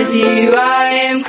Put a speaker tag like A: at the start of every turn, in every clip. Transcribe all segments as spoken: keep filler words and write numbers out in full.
A: with you I am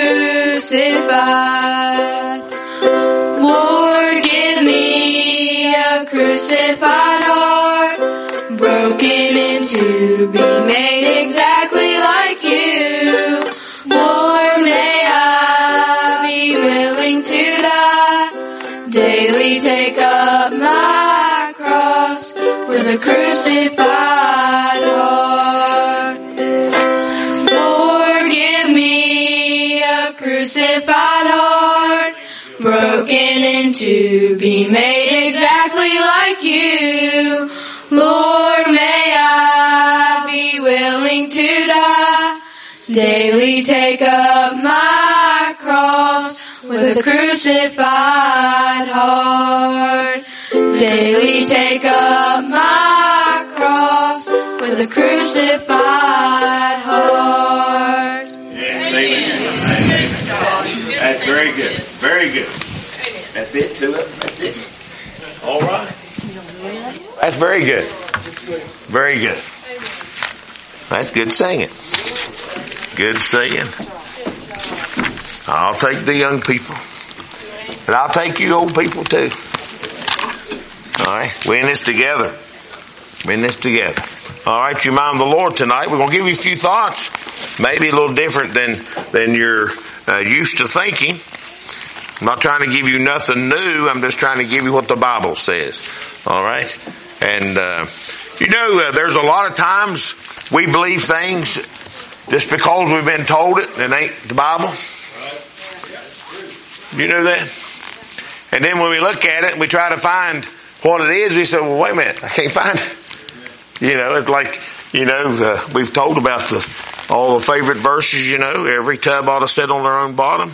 A: crucified. Lord, give me a crucified heart, broken into, be made exactly like you. Lord, may I be willing to die, daily take up my cross with a crucified heart. Lord, give me a crucified heart, broken into, be made exactly like you. Lord, may I be willing to die, daily take up my cross with a crucified heart. Daily take up my cross with a crucified heart.
B: Amen. That's very good. Very good. That's it, two of them. That's it. All right. That's very good. Very good. That's good singing. Good singing. I'll take the young people. And I'll take you old people too. Alright, we're in this together. We're in this together. Alright, you mind the Lord tonight. We're going to give you a few thoughts. Maybe a little different than, than you're uh, used to thinking. I'm not trying to give you nothing new. I'm just trying to give you what the Bible says. Alright? And, uh, you know, uh, there's a lot of times we believe things just because we've been told it and it ain't the Bible. You know that? And then when we look at it and we try to find what it is, we say, well, wait a minute, I can't find it. You know, it's like, you know, uh, we've told about the all the favorite verses, you know, every tub ought to sit on their own bottom.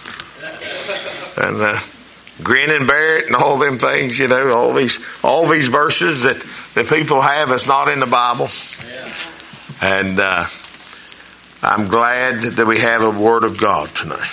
B: And uh, grin and bear it and all them things, you know, all these all these verses that, that people have that's not in the Bible. And uh, I'm glad that we have a Word of God tonight.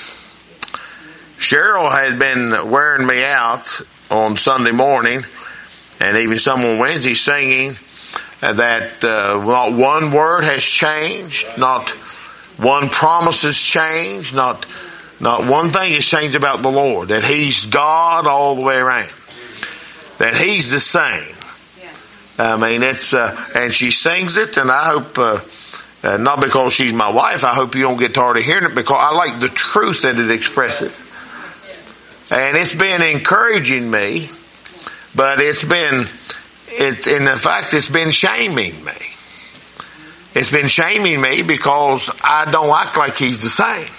B: Cheryl has been wearing me out on Sunday morning and even some on Wednesday singing that uh, not one word has changed, not one promise has changed, not not one thing has changed about the Lord, that He's God all the way around, that He's the same. I mean, it's uh, and she sings it, and I hope uh, uh, not because she's my wife, I hope you don't get tired of hearing it, because I like the truth that it expresses. And it's been encouraging me, but it's been, it's, in fact, it's been shaming me. It's been shaming me because I don't act like He's the same.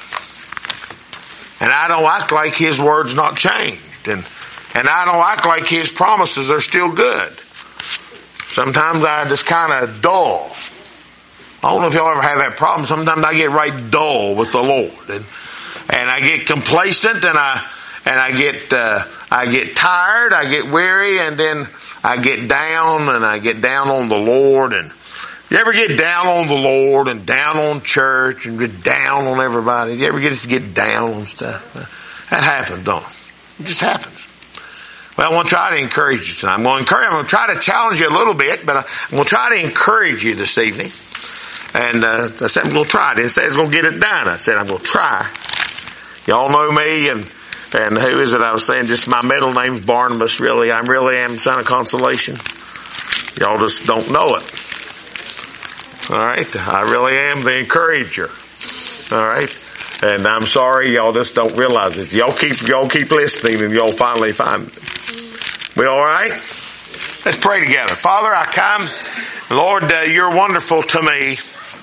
B: And I don't act like His word's not changed. And, and I don't act like His promises are still good. Sometimes I just kind of dull. I don't know if y'all ever have that problem. Sometimes I get right dull with the Lord. And, and I get complacent and I, And I get, uh, I get tired, I get weary, and then I get down, and I get down on the Lord. And you ever get down on the Lord and down on church and get down on everybody? You ever get to get down on stuff? That happens, don't it? It just happens. Well, I want to try to encourage you tonight. I'm going to encourage, I'm going to try to challenge you a little bit, but I'm going to try to encourage you this evening. And, uh, I said I'm going to try. I didn't say I was going to get it done. I said I'm going to try. Y'all know me, and And who is it I was saying? Just my middle name's Barnabas, really. I really am son of consolation. Y'all just don't know it. Alright? I really am the encourager. Alright? And I'm sorry y'all just don't realize it. Y'all keep, y'all keep listening and y'all finally find it. We alright? Let's pray together. Father, I come. Lord, uh, you're wonderful to me.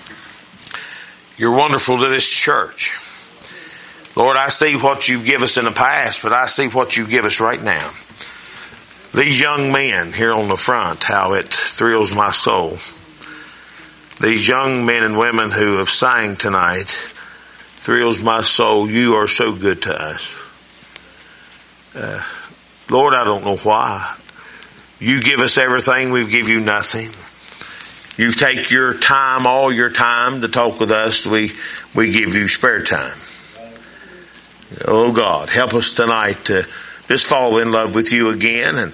B: You're wonderful to this church. Lord, I see what you've given us in the past, but I see what you give us right now. These young men here on the front, how it thrills my soul. These young men and women who have sang tonight, thrills my soul. You are so good to us. Uh, Lord, I don't know why. You give us everything, we give you nothing. You take your time, all your time to talk with us. We, we give you spare time. Oh God, help us tonight to just fall in love with you again. And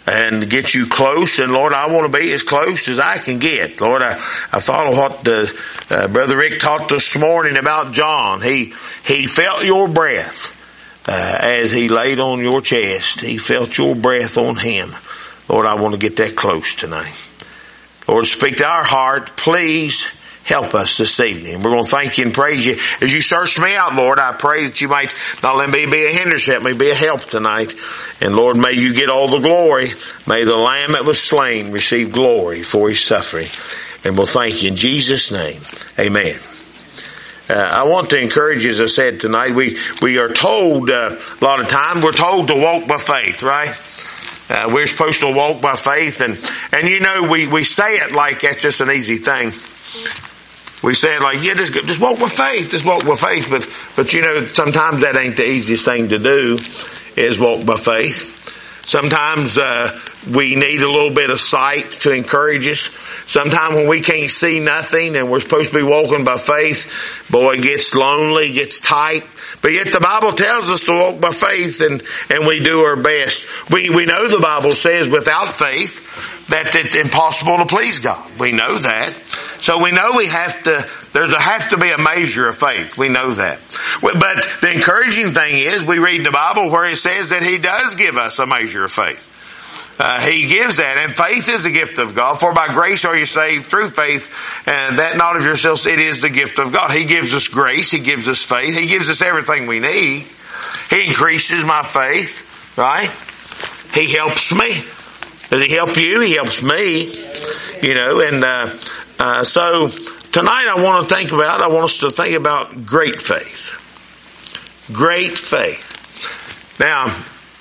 B: and get you close. And Lord, I want to be as close as I can get. Lord, I, I thought of what the, uh, Brother Rick taught this morning about John. He, he felt your breath, uh, as he laid on your chest. He felt your breath on him. Lord, I want to get that close tonight. Lord, speak to our heart. Please help us this evening. We're going to thank you and praise you. As you search me out, Lord, I pray that you might not let me be a hindrance, help me be a help tonight. And Lord, may you get all the glory. May the Lamb that was slain receive glory for his suffering. And we'll thank you in Jesus' name. Amen. Uh, I want to encourage you, as I said tonight, we, we are told, uh, a lot of time, we're told to walk by faith, right? Uh, we're supposed to walk by faith, and, and you know, we, we say it like that's just an easy thing. We say it like, yeah, just, just walk with faith, just walk with faith. But, but you know, sometimes that ain't the easiest thing to do, is walk by faith. Sometimes, uh, we need a little bit of sight to encourage us. Sometimes when we can't see nothing and we're supposed to be walking by faith, boy, it gets lonely, gets tight. But yet the Bible tells us to walk by faith, and, and we do our best. We, we know the Bible says without faith that it's impossible to please God. We know that. So we know we have to, there has to be a measure of faith. We know that. But the encouraging thing is, we read in the Bible where it says that He does give us a measure of faith. Uh, he gives that, and faith is a gift of God. For by grace are you saved through faith, and that not of yourselves, it is the gift of God. He gives us grace, He gives us faith, He gives us everything we need. He increases my faith, right? He helps me. Does He help you? He helps me. You know, and uh, uh, so tonight I want to think about, I want us to think about great faith. Great faith. Now,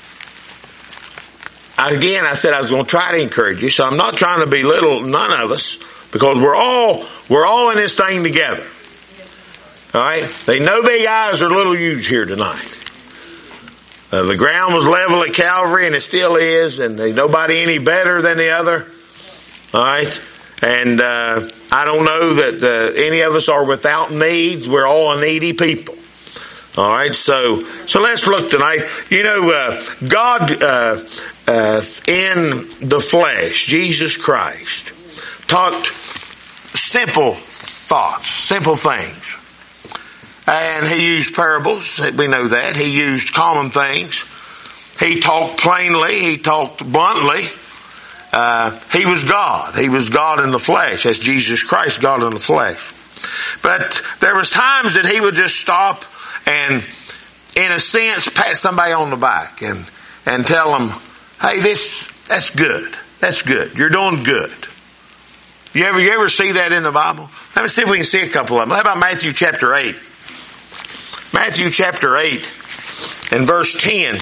B: again, I said I was going to try to encourage you, so I'm not trying to belittle none of us, because we're all, we're all in this thing together. Alright? There ain't no big eyes or little U's here tonight. Uh, the ground was level at Calvary, and it still is, and ain't nobody any better than the other. Alright? And, uh, I don't know that, uh, any of us are without needs. We're all needy people. All right, so so let's look tonight. You know, uh, God uh, uh, in the flesh, Jesus Christ, taught simple thoughts, simple things, and He used parables. We know that. He used common things. He talked plainly. He talked bluntly. Uh, he was God. He was God in the flesh. That's Jesus Christ, God in the flesh. But there was times that He would just stop and, in a sense, pat somebody on the back and, and tell them, hey, this, that's good. That's good. You're doing good. You ever, you ever see that in the Bible? Let me see if we can see a couple of them. How about Matthew chapter eight? Matthew chapter eight and verse ten.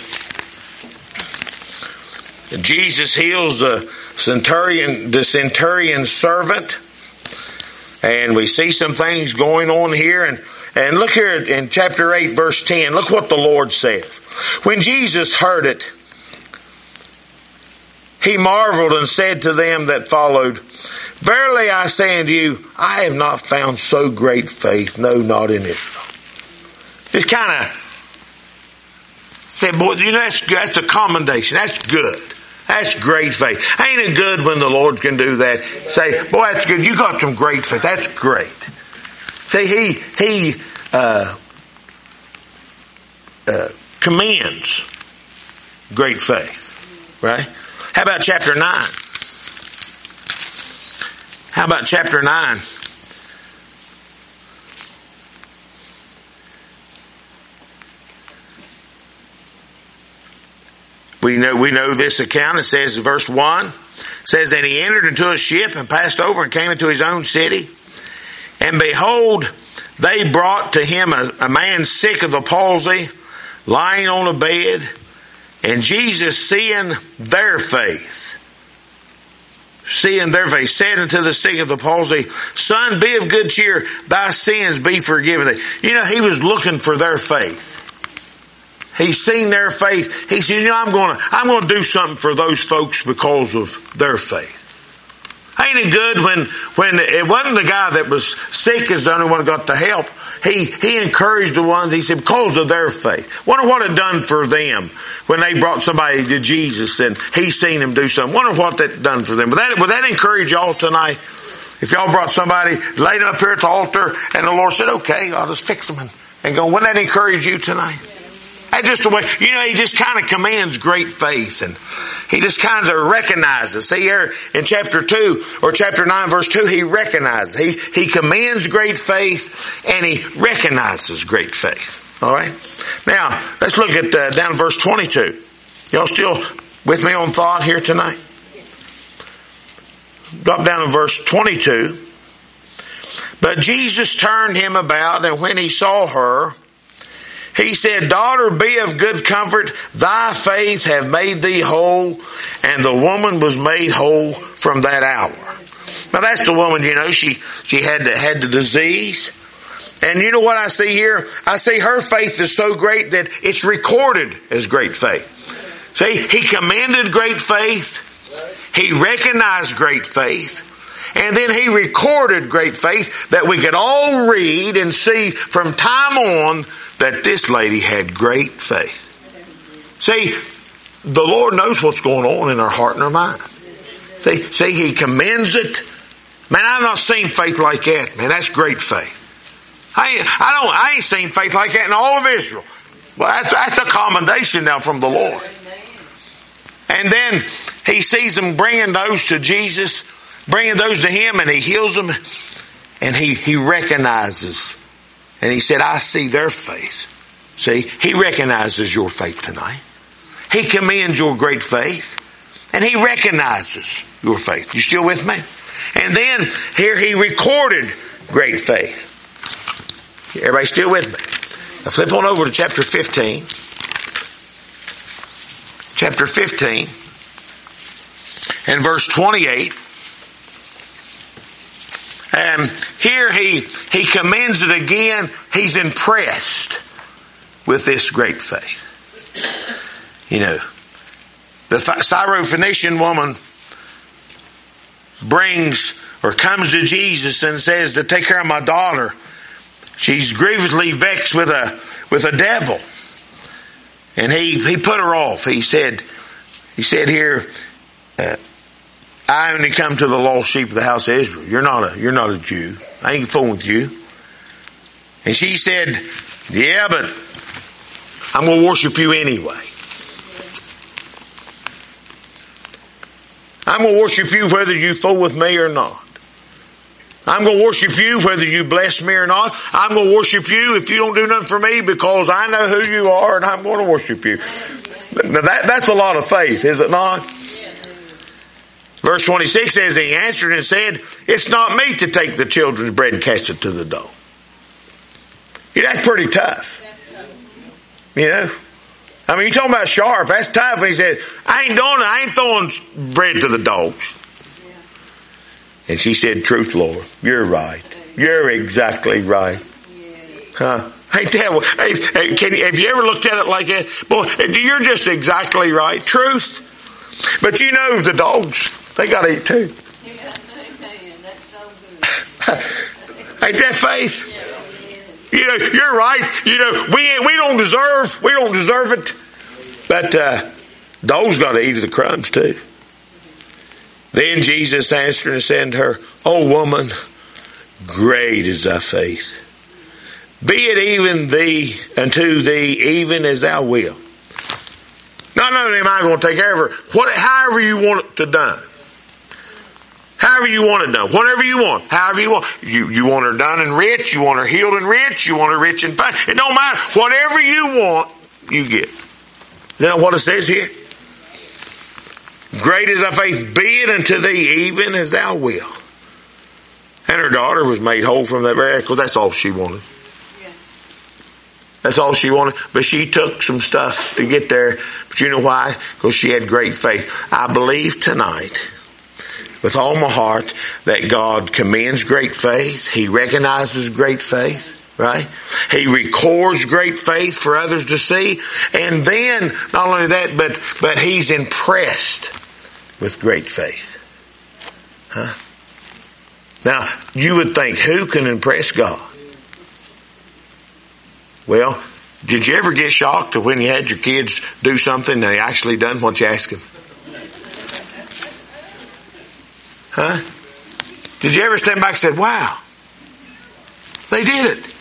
B: Jesus heals the centurion, the centurion's servant. And we see some things going on here, and And look here in chapter eight, verse ten. Look what the Lord says. When Jesus heard it, He marveled and said to them that followed, verily I say unto you, I have not found so great faith, no, not in Israel. Just kind of said, boy, you know, that's, that's a commendation. That's good. That's great faith. Ain't it good when the Lord can do that? Say, boy, that's good. You got some great faith. That's great. See, he, he, uh, uh, commends great faith, right? How about chapter nine? How about chapter nine? We know, we know this account. It says, verse one, it says, and he entered into a ship and passed over and came into his own city. And behold, they brought to him a, a man sick of the palsy, lying on a bed. And Jesus, seeing their faith, seeing their faith, said unto the sick of the palsy, son, be of good cheer, thy sins be forgiven thee. You know, he was looking for their faith. He's seen their faith. He said, you know, I'm going to, I'm going to do something for those folks because of their faith. Ain't it good when, when it wasn't the guy that was sick is the only one who got the help. He, he encouraged the ones, he said, because of their faith. Wonder what it done for them when they brought somebody to Jesus and he seen them do something. Wonder what that done for them. Would that, would that encourage y'all tonight? If y'all brought somebody, laid up here at the altar and the Lord said, okay, I'll just fix them and, and go, wouldn't that encourage you tonight? That's just the way, you know, he just kind of commands great faith and he just kind of recognizes. See here in chapter two or chapter nine verse two, he recognizes. He, he commands great faith and he recognizes great faith. All right. Now, let's look at uh, down verse twenty-two. Y'all still with me on thought here tonight? Drop down to verse twenty-two. But Jesus turned him about, and when he saw her, he said, daughter, be of good comfort. Thy faith have made thee whole. And the woman was made whole from that hour. Now that's the woman, you know, she, she had the, had the disease. And you know what I see here? I see her faith is so great that it's recorded as great faith. See, he commanded great faith. He recognized great faith. And then he recorded great faith that we could all read and see from time on that this lady had great faith. See, the Lord knows what's going on in her heart and her mind. See, see, he commends it. Man, I've not seen faith like that. Man, that's great faith. I ain't, I don't, I ain't seen faith like that in all of Israel. Well, that's, that's a commendation now from the Lord. And then he sees them bringing those to Jesus, bringing those to him, and he heals them, and he, he recognizes. And he said, I see their faith. See, he recognizes your faith tonight. He commends your great faith. And he recognizes your faith. You still with me? And then here he recorded great faith. Everybody still with me? Now flip on over to chapter fifteen. Chapter fifteen. And verse twenty-eight. And here he, he commends it again. He's impressed with this great faith. You know, the Syrophoenician woman brings or comes to Jesus and says to take care of my daughter. She's grievously vexed with a, with a devil. And he, he put her off. He said, he said here, uh, I only come to the lost sheep of the house of Israel. You're not a, you're not a Jew. I ain't fooling with you. And she said, yeah, but I'm going to worship you anyway. I'm going to worship you whether you fool with me or not. I'm going to worship you whether you bless me or not. I'm going to worship you if you don't do nothing for me because I know who you are and I'm going to worship you. Now that, that's a lot of faith, is it not? Verse twenty-six says, he answered and said, it's not me to take the children's bread and cast it to the dog. Yeah, that's pretty tough. You know? I mean, you're talking about sharp. That's tough. And he said, I ain't doing it. I ain't throwing bread to the dogs. And she said, truth, Lord. You're right. You're exactly right. Huh? Ain't that, hey, can you, have you ever looked at it like that? Boy, you're just exactly right. Truth. But you know the dogs, they got to eat too. Ain't that faith? You know, you're right. You know, we we don't deserve, we don't deserve it. But uh, dogs got to eat the crumbs too. Then Jesus answered and said to her, O woman, great is thy faith. Be it even thee unto thee, even as thou wilt. Not only am I going to take care of her, what, however you want it to done. However you want it done. Whatever you want. However you want. You, you want her done and rich. You want her healed and rich. You want her rich and fine. It don't matter. Whatever you want, you get. Is that what it says here? Great is thy faith. Be it unto thee even as thou wilt. And her daughter was made whole from that very, because that's all she wanted. That's all she wanted. But she took some stuff to get there. But you know why? Because she had great faith. I believe tonight, with all my heart, that God commends great faith. He recognizes great faith. Right? He records great faith for others to see. And then, not only that, but, but he's impressed with great faith. Huh? Now, you would think, who can impress God? Well, did you ever get shocked when you had your kids do something and they actually done what you asked them? Huh? Did you ever stand back and say, wow, they did it?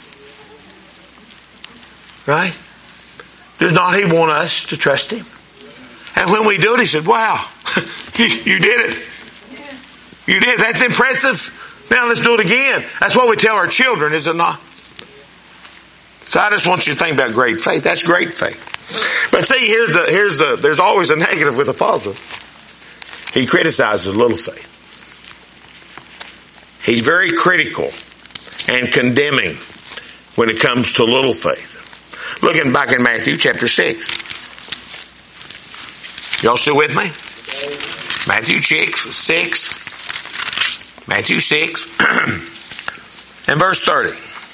B: Right? Does not He want us to trust Him? And when we do it, He said, wow, you, you did it. You did. That's impressive. Now let's do it again. That's what we tell our children, is it not? So I just want you to think about great faith. That's great faith. But see, here's the, here's the, there's always a negative with a positive. He criticizes little faith. He's very critical and condemning when it comes to little faith. Looking back in Matthew chapter six. Y'all still with me? Matthew six. Matthew six and verse thirty.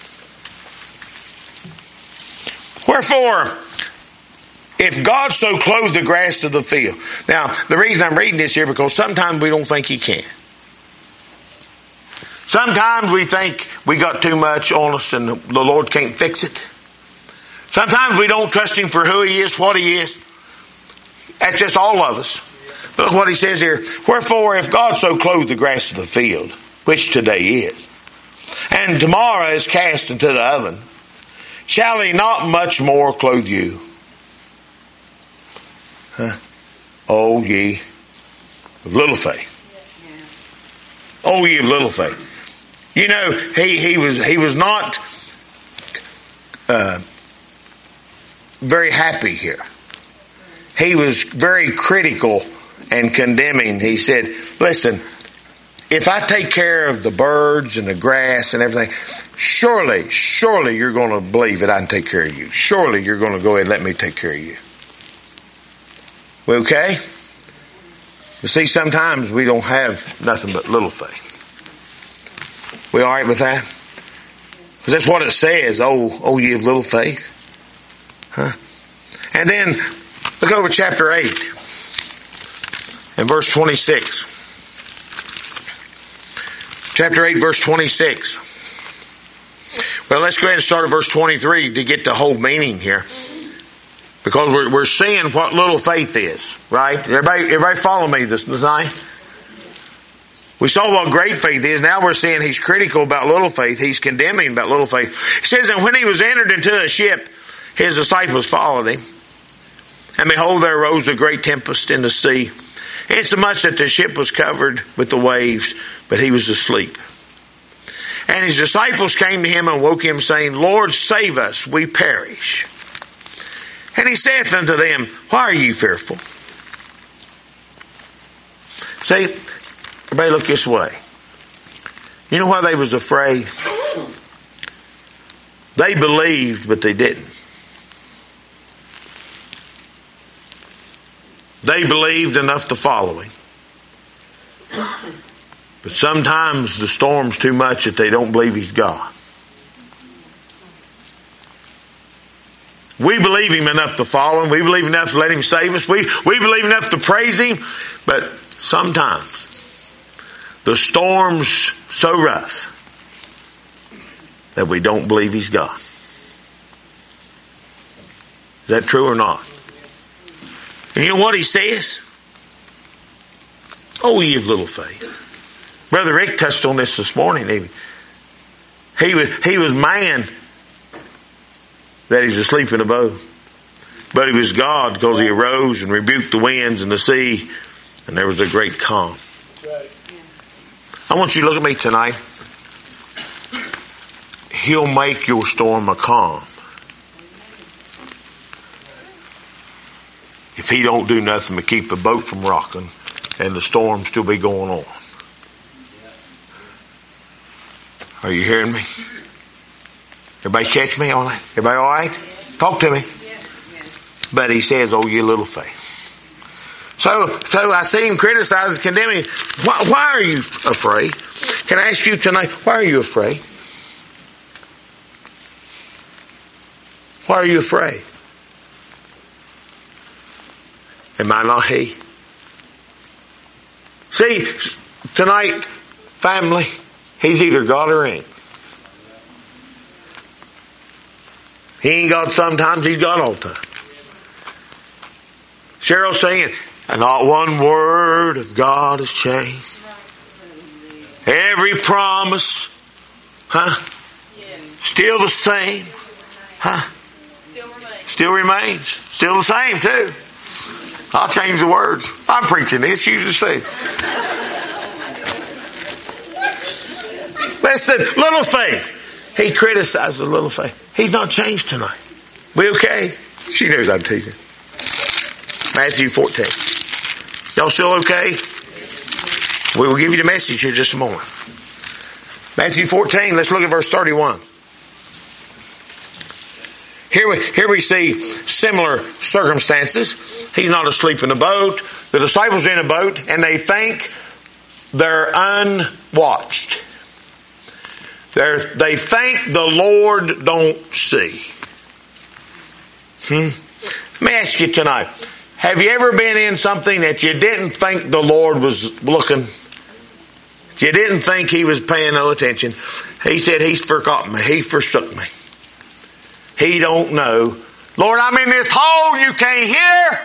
B: Wherefore, if God so clothe the grass of the field. Now, the reason I'm reading this here, because sometimes we don't think He can. Sometimes we think we got too much on us and the Lord can't fix it. Sometimes we don't trust Him for who He is, what He is. That's just all of us. Look what He says here. Wherefore, if God so clothe the grass of the field, which today is, and tomorrow is cast into the oven, shall He not much more clothe you? Huh? O ye of little faith. O ye of little faith. You know, he, he was, he was not, uh, very happy here. He was very critical and condemning. He said, listen, if I take care of the birds and the grass and everything, surely, surely you're going to believe that I can take care of you. Surely you're going to go ahead and let me take care of you. We okay? You see, sometimes we don't have nothing but little faith. We all right with that? Because that's what it says. Oh, oh, ye of little faith. Huh? And then look over chapter eight and verse twenty-six. Chapter eight, verse twenty-six. Well, let's go ahead and start at verse twenty-three to get the whole meaning here. Because we're, we're seeing what little faith is, right? Everybody, everybody follow me this, this night? We saw what great faith is. Now we're seeing He's critical about little faith. He's condemning about little faith. It says, and when He was entered into a ship, His disciples followed Him. And behold, there arose a great tempest in the sea, insomuch that the ship was covered with the waves, but He was asleep. And His disciples came to Him and woke Him, saying, Lord, save us, we perish. And He saith unto them, why are ye fearful? See, everybody look this way. You know why they was afraid? They believed, but they didn't. They believed enough to follow Him. But sometimes the storm's too much that they don't believe He's God. We believe Him enough to follow Him. We believe enough to let Him save us. We, we believe enough to praise Him. But sometimes the storm's so rough that we don't believe He's God. Is that true or not? And you know what He says? Oh, ye of little faith. Brother Rick touched on this this morning. He, he was, he was man that he's asleep in a boat. But He was God because He arose and rebuked the winds and the sea, and there was a great calm. I want you to look at me tonight. He'll make your storm a calm. If He don't do nothing but keep the boat from rocking and the storm still be going on. Are you hearing me? Everybody catch me on that? Everybody all right? Talk to me. But He says, oh, you little faith. So, so I see Him criticizing, condemning. Why, why are you afraid? Can I ask you tonight, why are you afraid? Why are you afraid? Am I not He? See, tonight, family, He's either God or ain't. He ain't God sometimes, he's God all the time. Cheryl's saying, and not one word of God has changed. Every promise, huh? Still the same, huh? Still remains. Still the same too. I'll change the words. I'm preaching this, you just say. Listen, little faith. He criticized the little faith. He's not changed tonight. We okay? She knows I'm teaching. Matthew fourteen. Y'all still okay? We will give you the message here in just a moment. Matthew fourteen, let's look at verse thirty-one. Here we, here we see similar circumstances. He's not asleep in a boat. The disciples are in a boat and they think they're unwatched. They're, they think the Lord don't see. Hmm? Let me ask you tonight. Have you ever been in something that you didn't think the Lord was looking? You didn't think he was paying no attention. He said, he's forgotten me. He forsook me. He don't know. Lord, I'm in this hole you can't hear.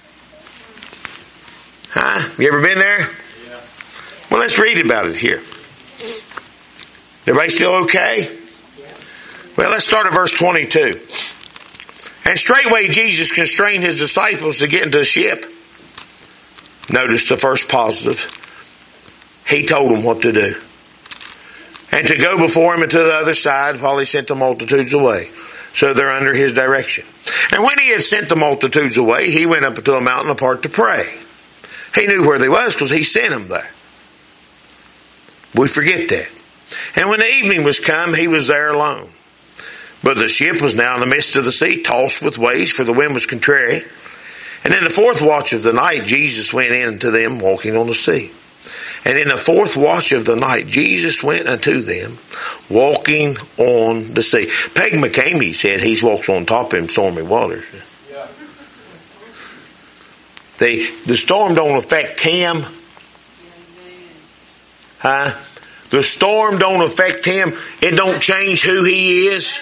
B: Huh? You ever been there? Yeah. Well, let's read about it here. Everybody still okay? Well, let's start at verse twenty-two. And straightway Jesus constrained his disciples to get into the ship. Notice the first positive. He told them what to do. And to go before him into the other side while he sent the multitudes away. So they're under his direction. And when he had sent the multitudes away, he went up into a mountain apart to pray. He knew where they was because he sent them there. We forget that. And when the evening was come, he was there alone. But the ship was now in the midst of the sea, tossed with waves, for the wind was contrary. And in the fourth watch of the night, Jesus went in to them walking on the sea. And in the fourth watch of the night, Jesus went unto them, walking on the sea. Peg McCamey said he walks on top of them stormy waters. Yeah. The, the storm don't affect him. Huh? The storm don't affect him. It don't change who he is.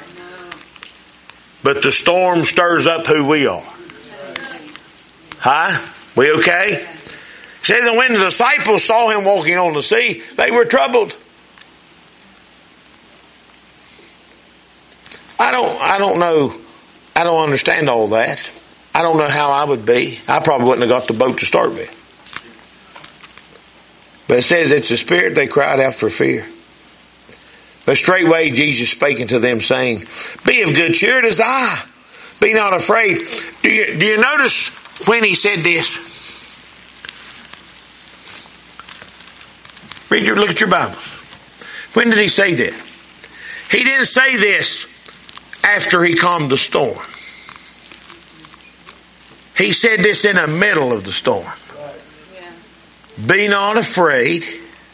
B: But the storm stirs up who we are. Huh? We okay? It says, and when the disciples saw him walking on the sea, they were troubled. I don't, I don't know, I don't understand all that. I don't know how I would be. I probably wouldn't have got the boat to start with. But it says it's the spirit, they cried out for fear. But straightway Jesus spake unto them, saying, be of good cheer, it is I. Be not afraid. Do you, do you notice when he said this? Read your, look at your Bibles. When did he say that? He didn't say this after he calmed the storm. He said this in the middle of the storm. Yeah. Be not afraid.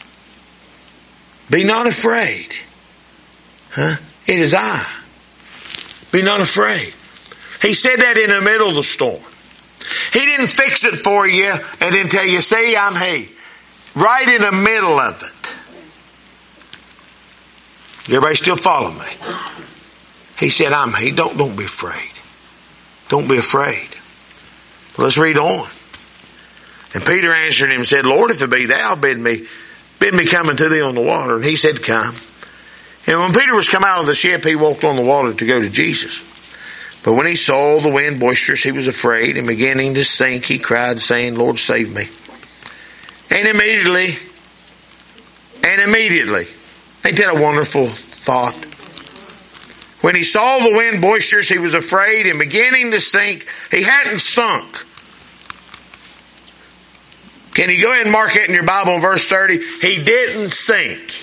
B: Be not afraid. Huh? It is I. Be not afraid. He said that in the middle of the storm. He didn't fix it for you and then tell you, see, I'm he. Right in the middle of it. Everybody still follow me? He said, I'm he. Don't, don't be afraid. Don't be afraid. Well, let's read on. And Peter answered him and said, Lord, if it be thou, bid me, bid me come unto thee on the water. And he said, come. And when Peter was come out of the ship, he walked on the water to go to Jesus. But when he saw the wind boisterous, he was afraid, and beginning to sink, he cried, saying, Lord, save me. And immediately, and immediately, ain't that a wonderful thought? When he saw the wind boisterous, he was afraid, and beginning to sink, he hadn't sunk. Can you go ahead and mark it in your Bible in verse thirty? He didn't sink.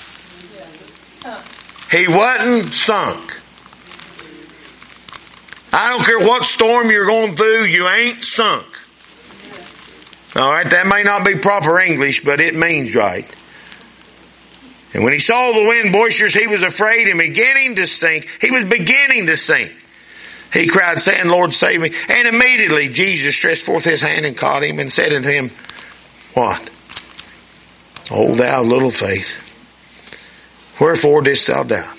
B: He wasn't sunk. I don't care what storm you're going through, you ain't sunk. All right, that may not be proper English, but it means right. And when he saw the wind boisterous, he was afraid and beginning to sink. He was beginning to sink. He cried, saying, Lord, save me. And immediately Jesus stretched forth his hand and caught him and said unto him, what? O thou little faith, Wherefore didst thou doubt?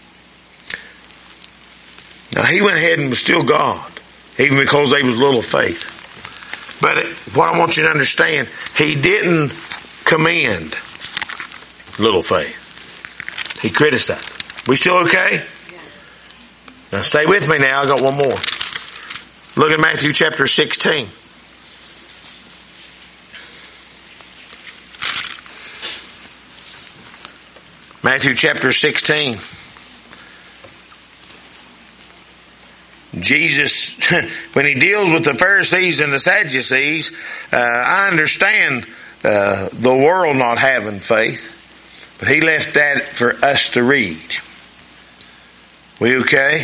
B: Now he went ahead and was still God, even because they was little faith. But what I want you to understand, he didn't commend little faith. He criticized. We still okay? Now stay with me now. I got one more. Look at Matthew chapter sixteen. Matthew chapter sixteen. Jesus, when he deals with the Pharisees and the Sadducees, uh, I understand uh, the world not having faith, but he left that for us to read. We okay?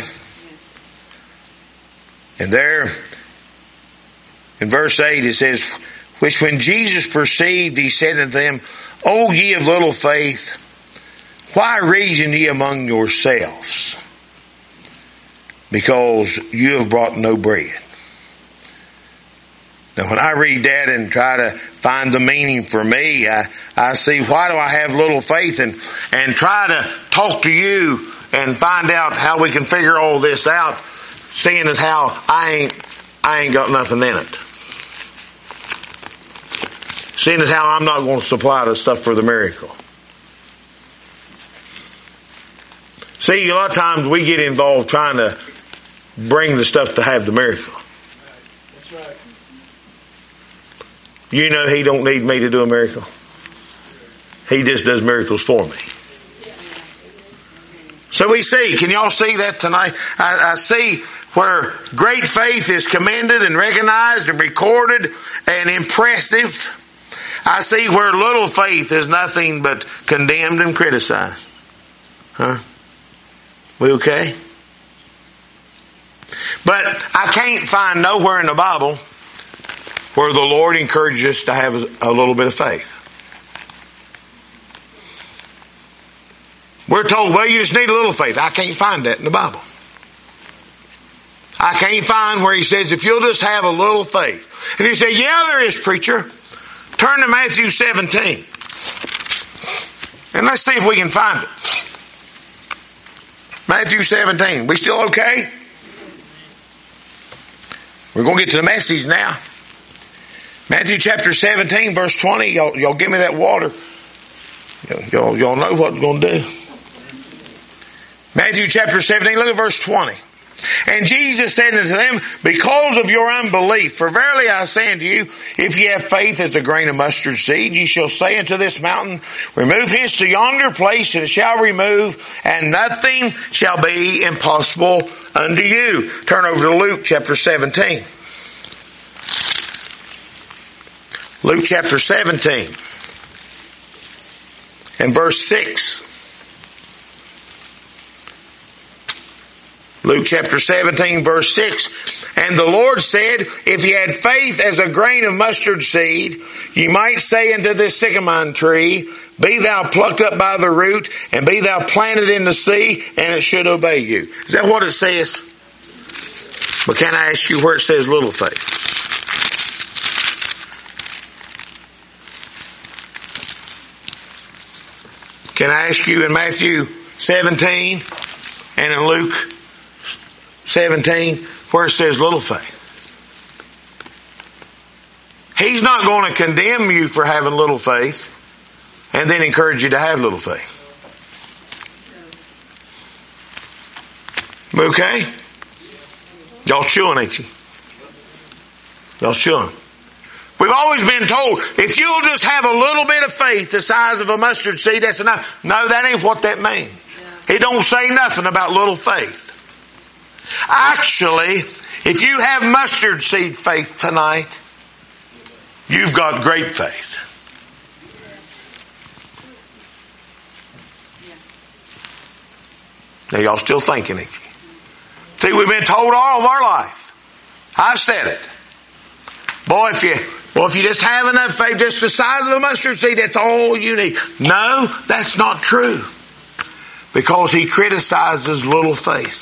B: And there, in verse eight, it says, which when Jesus perceived, he said unto them, O ye of little faith, why reason ye among yourselves? Because you have brought no bread. Now when I read that and try to find the meaning for me, I, I see why do I have little faith, and, and try to talk to you and find out how we can figure all this out, seeing as how I ain't, I ain't got nothing in it. Seeing as how I'm not going to supply the stuff for the miracle. See, a lot of times we get involved trying to bring the stuff to have the miracle.
C: That's right.
B: You know he don't need me to do a miracle. He just does miracles for me. So we see, can y'all see that tonight? I, I see where great faith is commended and recognized and recorded and impressive. I see where little faith is nothing but condemned and criticized. Huh? We okay? But I can't find nowhere in the Bible where the Lord encourages us to have a little bit of faith. We're told, well, you just need a little faith. I can't find that in the Bible. I can't find where he says, if you'll just have a little faith. And you say, yeah, there is, preacher. Turn to Matthew seventeen. And let's see if we can find it. Matthew seventeen. We still okay? We're going to get to the message now. Matthew chapter seventeen, verse twenty. Y'all, y'all give me that water. Y'all, y'all know what we're going to do. Matthew chapter seventeen, look at verse twenty. And Jesus said unto them, because of your unbelief, for verily I say unto you, if ye have faith as a grain of mustard seed, ye shall say unto this mountain, remove hence to yonder place, and it shall remove, and nothing shall be impossible unto you. Turn over to Luke chapter seventeen. Luke chapter seventeen and verse six. Luke chapter seventeen verse six. And the Lord said, if ye had faith as a grain of mustard seed, ye might say unto this sycamore tree, be thou plucked up by the root, and be thou planted in the sea, and it should obey you. Is that what it says? But can I ask you where it says little faith? Can I ask you in Matthew seventeen and in Luke seventeen where it says little faith? He's not going to condemn you for having little faith and then encourage you to have little faith. Okay? Y'all chewing, ain't you? Y'all chewing. We've always been told, if you'll just have a little bit of faith the size of a mustard seed, that's enough. No, that ain't what that means. It don't say nothing about little faith. Actually, if you have mustard seed faith tonight, you've got great faith. Now y'all still thinking it. See, we've been told all of our life. I've said it. Boy, if you, well, if you just have enough faith, just the size of a mustard seed, that's all you need. No, that's not true. Because he criticizes little faith.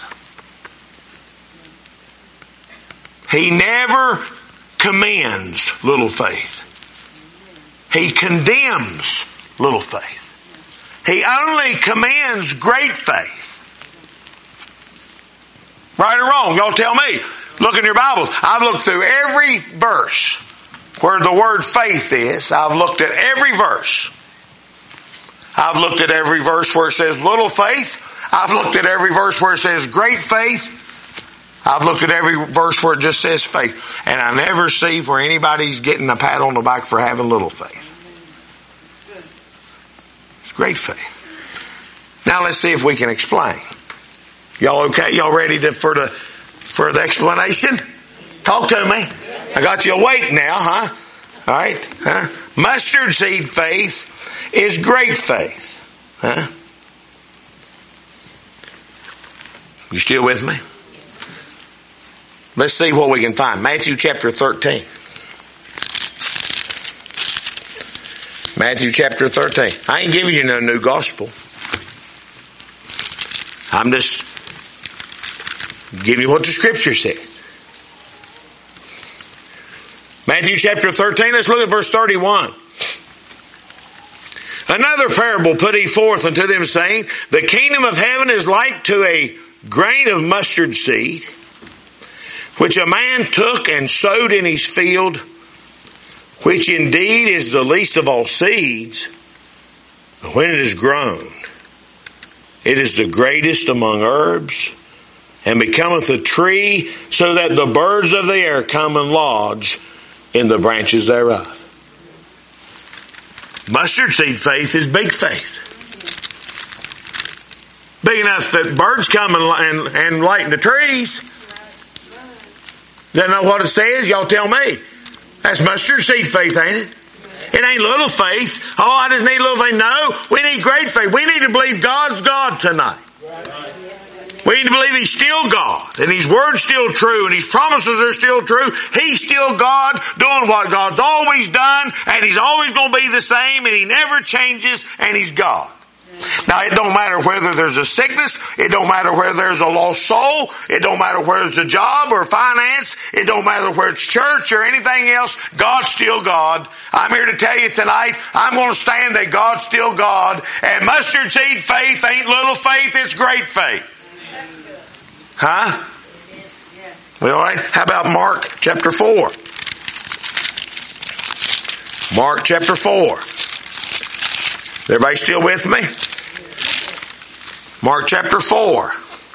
B: He never commends little faith. He condemns little faith. He only commends great faith. Right or wrong? Y'all tell me. Look in your Bibles. I've looked through every verse where the word faith is. I've looked at every verse. I've looked at every verse where it says little faith. I've looked at every verse where it says great faith. I've looked at every verse where it just says faith. And I never see where anybody's getting a pat on the back for having little faith. It's great faith. Now let's see if we can explain. Y'all okay? Y'all ready to, for the for the explanation? Talk to me. I got you awake now, huh? All right. Huh? Mustard seed faith is great faith. Huh? You still with me? Let's see what we can find. Matthew chapter thirteen. Matthew chapter thirteen. I ain't giving you no new gospel. I'm just giving you what the scripture said. Matthew chapter thirteen, let's look at verse thirty-one. Another parable put he forth unto them, saying, the kingdom of heaven is like to a grain of mustard seed, which a man took and sowed in his field, which indeed is the least of all seeds, but when it is grown, it is the greatest among herbs, and becometh a tree, so that the birds of the air come and lodge in the branches thereof. Mustard seed faith is big faith. Big enough that birds come and, and, and lighten the trees. Doesn't know what it says? Y'all tell me. That's mustard seed faith, ain't it? It ain't little faith. Oh, I just need a little faith. No, we need great faith. We need to believe God's God tonight. We need to believe He's still God, and His Word's still true, and His promises are still true. He's still God, doing what God's always done, and He's always going to be the same, and He never changes, and He's God. Now, it don't matter whether there's a sickness, it don't matter whether there's a lost soul, it don't matter whether it's a job or finance, it don't matter whether it's church or anything else, God's still God. I'm here to tell you tonight, I'm going to stand that God's still God, and mustard seed faith ain't little faith, it's great faith. Huh? Well, all right. How about Mark chapter four? Mark chapter four. Everybody still with me? Mark chapter four.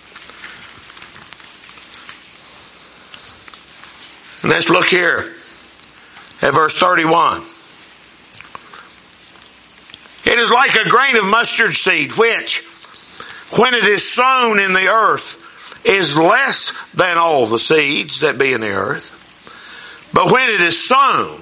B: And let's look here at verse thirty-one. It is like a grain of mustard seed, which, when it is sown in the earth, is less than all the seeds that be in the earth. But when it is sown,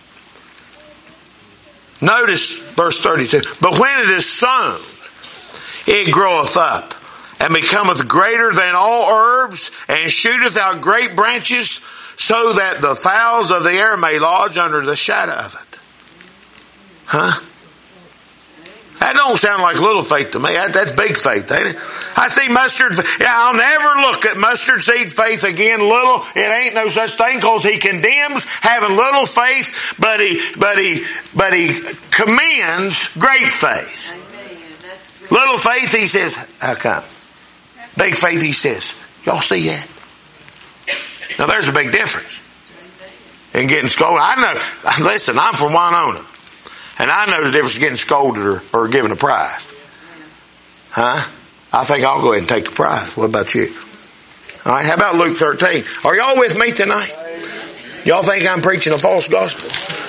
B: notice verse thirty-two, but when it is sown, it groweth up, and becometh greater than all herbs, and shooteth out great branches, so that the fowls of the air may lodge under the shadow of it. Huh? That don't sound like little faith to me. That, that's big faith, ain't it? I see mustard. Yeah, I'll never look at mustard seed faith again. Little, it ain't no such thing, because he condemns having little faith, but he, but he, but he commends great faith. Little faith, he says, how come? Big faith, he says, y'all see that? Now there's a big difference in getting scolded. I know. Listen, I'm from Winona. And I know the difference in getting scolded or, or giving a prize. Huh? I think I'll go ahead and take the prize. What about you? All right, how about Luke thirteen? Are y'all with me tonight? Y'all think I'm preaching a false gospel?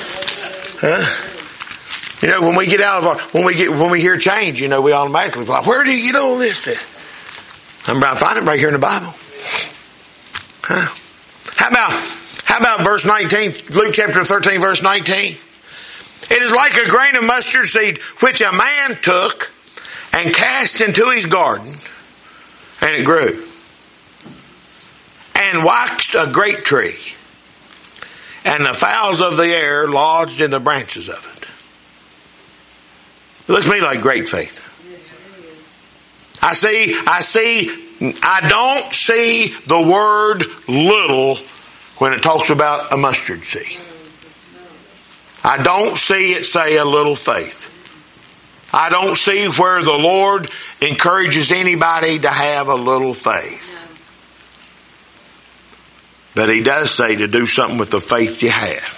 B: Huh? You know, when we get out of our, when we get, when we hear change, you know, we automatically like, where do you get all this from? I'm about to find it right here in the Bible. Huh? How about, how about verse nineteen? Luke chapter thirteen, verse nineteen. It is like a grain of mustard seed, which a man took and cast into his garden, and it grew, and waxed a great tree, and the fowls of the air lodged in the branches of it. It looks to me like great faith. I see, I see, I don't see the word little when it talks about a mustard seed. I don't see it say a little faith. I don't see where the Lord encourages anybody to have a little faith. But He does say to do something with the faith you have.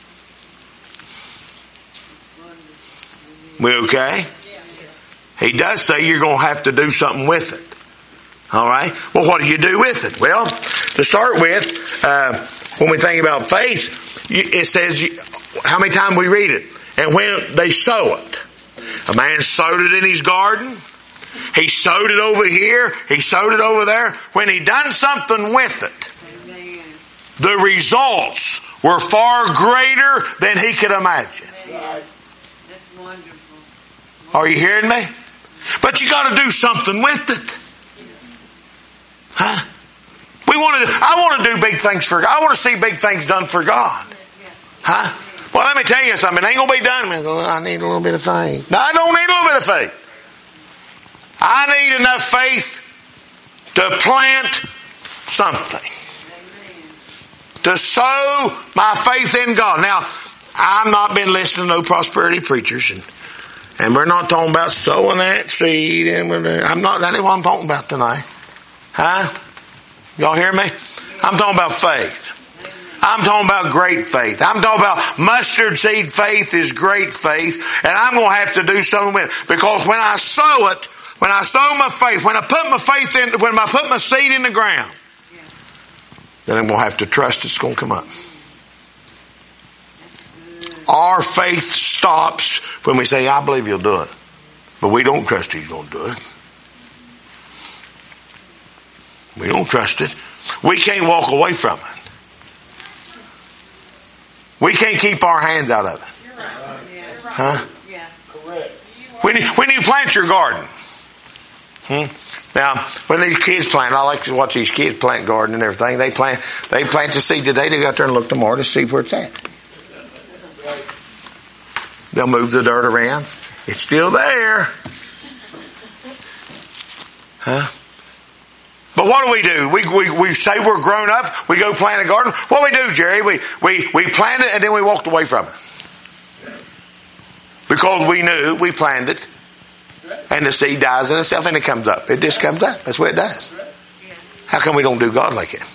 B: We okay? He does say you're going to have to do something with it. All right? Well, what do you do with it? Well, to start with, uh, when we think about faith, it says, how many times we read it? And when they sow it. A man sowed it in his garden. He sowed it over here. He sowed it over there. When he done something with it, Amen. The results were far greater than he could imagine.
D: That's wonderful. Wonderful.
B: Are you hearing me? But you got to do something with it. Huh? We want to. I want to do big things for God. I want to see big things done for God. Huh? Well, let me tell you something. It ain't going to be done. I need a little bit of faith. No, I don't need a little bit of faith. I need enough faith to plant something. To sow my faith in God. Now, I've not been listening to no prosperity preachers, and and we're not talking about sowing that seed. And I'm not. That ain't what I'm talking about tonight. Huh? Y'all hear me? I'm talking about faith. I'm talking about great faith. I'm talking about mustard seed faith is great faith. And I'm going to have to do something with it. Because when I sow it, when I sow my faith, when I put my faith in, when I put my seed in the ground, then I'm going to have to trust it's going to come up. Our faith stops when we say, I believe He'll do it. But we don't trust He's going to do it. We don't trust it. We can't walk away from it. We can't keep our hands out of it.
D: You're right. Yeah.
B: Huh?
D: Yeah.
C: Correct.
B: When you, when you plant your garden. Hmm? Now, when these kids plant, I like to watch these kids plant garden and everything. They plant, they plant the seed today. They go out there and look tomorrow to see where it's at. They'll move the dirt around. It's still there. Huh? But what do we do? We, we, we say we're grown up. We go plant a garden. What do we do, Jerry? We, we, we plant it and then we walked away from it. Because we knew we planted it. And the seed dies in itself and it comes up. It just comes up. That's what it does. How come we don't do God like it?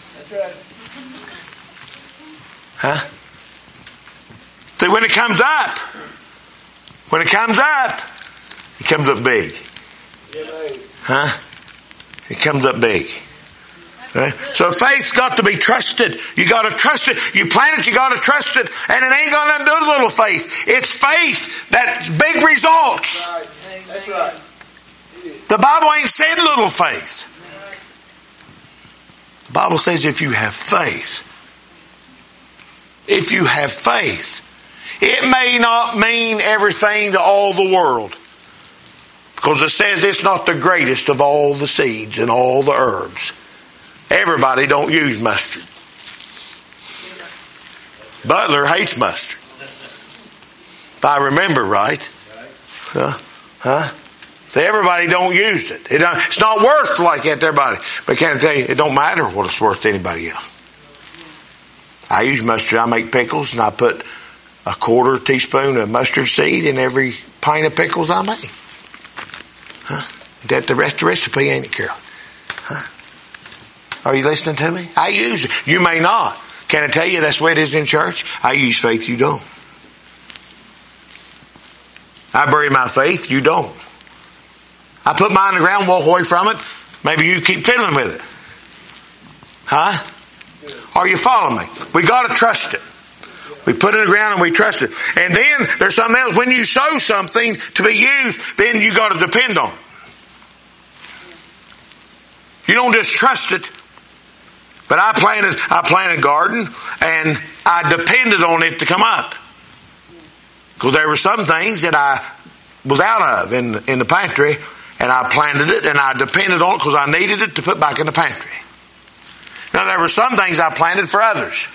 B: Huh? See, when it comes up, when it comes up, it comes up big. Huh? It comes up big. Right? So faith's got to be trusted. You got to trust it. You plant it, you got to trust it. And it ain't got nothing to do with little faith. It's faith that's big results.
C: That's right.
B: The Bible ain't said little faith. The Bible says if you have faith, if you have faith, it may not mean everything to all the world. Because it says it's not the greatest of all the seeds and all the herbs. Everybody don't use mustard. Butler hates mustard. If I remember right. Huh? Huh? So everybody don't use it. it don't, it's not worth like that to everybody. But can I tell you, it don't matter what it's worth to anybody else. I use mustard. I make pickles and I put a quarter teaspoon of mustard seed in every pint of pickles I make. Huh? That's the rest of the recipe, ain't it, Carol? Huh? Are you listening to me? I use it. You may not. Can I tell you that's the way it is in church? I use faith, you don't. I bury my faith, you don't. I put mine in the ground, walk away from it. Maybe you keep fiddling with it. Huh? Are you following me? We got to trust it. We put it in the ground and we trust it. And then there's something else. When you sow something to be used, then you got to depend on it. You don't just trust it. But I planted, I planted a garden and I depended on it to come up. Because there were some things that I was out of in, in the pantry, and I planted it and I depended on it because I needed it to put back in the pantry. Now there were some things I planted for others.